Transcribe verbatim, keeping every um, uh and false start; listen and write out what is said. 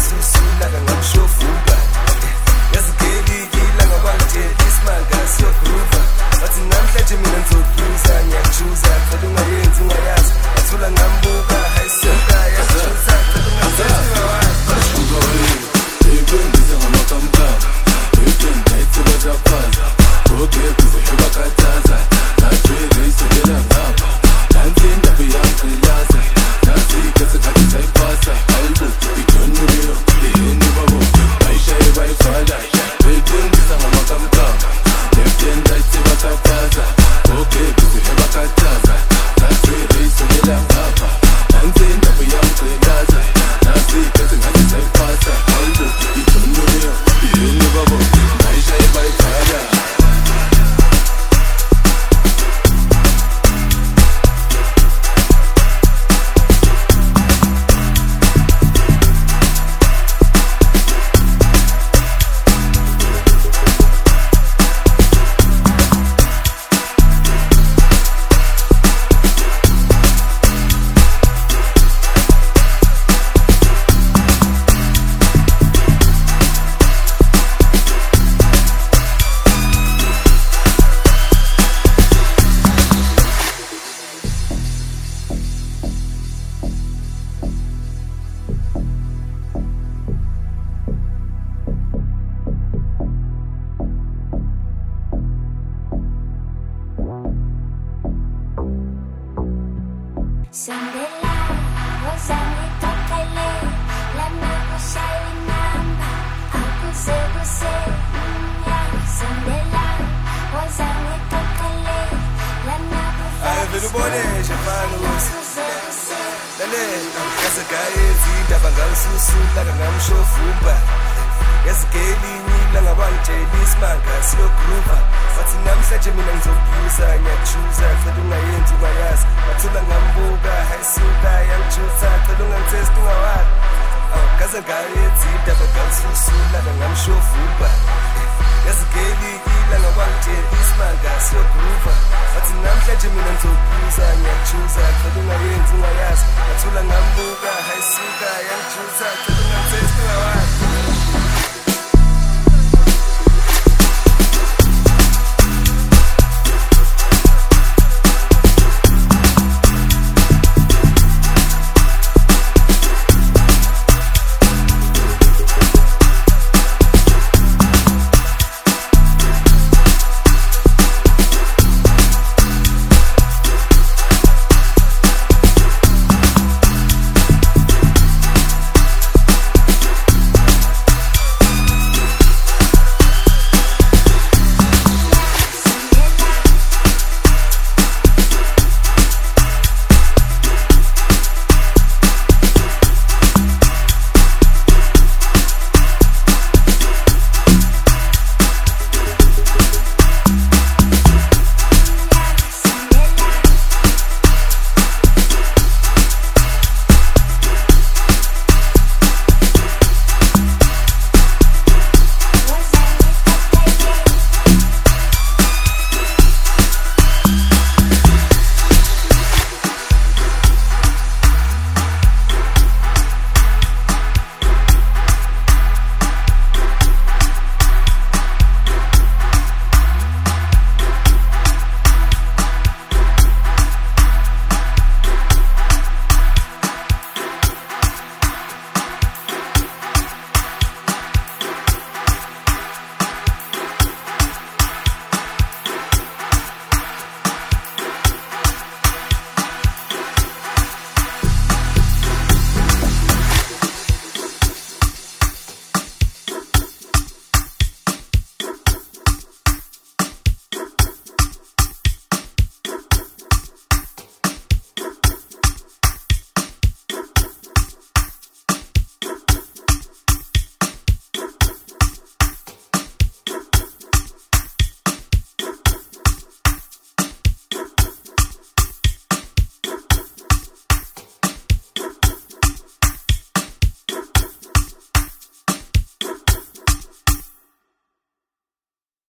susula ngamshovuka yazigeli ngabangitshela isimanga siyogroova bathi namhlanje mina ngizoduza ngiyachuza cela ungayenzi ungayazi athula ngambuka hayisuka yachuza cela ungayenzi ungawazi ibengise ngamakamkam ibengayithe bazafaza okay kuzohluka kataza nathwele isekela ngapha nansi indaba iyangqilaza nasi ikese khathi sayipasa hayibo idonuriyo yini babo bayishaye bayifala ibengise ngamakamkam ibengayithe bazafaza okay kuzohluka kataza nathwele isekela ngapha nansi indaba iyangqilaza nasi ikese khathi sayipasa hayibo idonuriyo yini babo bayishaye bayifala Sandela, wazangi tokale, lana ushawi namba, akuse kuse, ya. Sandela, wazangi tokale, lana Ay vele ubone shafana wose lalela yazigayezi indaba ngalisusula ngamshovumba yazigeli ngabangitshela isimanga siyogroova bathi namhlanje mina ngizoduza ngiyachuza cela ungayenzi ungayazi bathula ngambuka hayisuka yangichuza cela ungangitesti ungawazi awukaze ngayezi indaba ngalisusula ngamshovumba yazigeli ngabangitshela isimanga siyogroova bathi namhlanje mina ngizoduza ngiyachuza cela ungayenzi ungayazi bathula ngambuka hayisuka yangichuza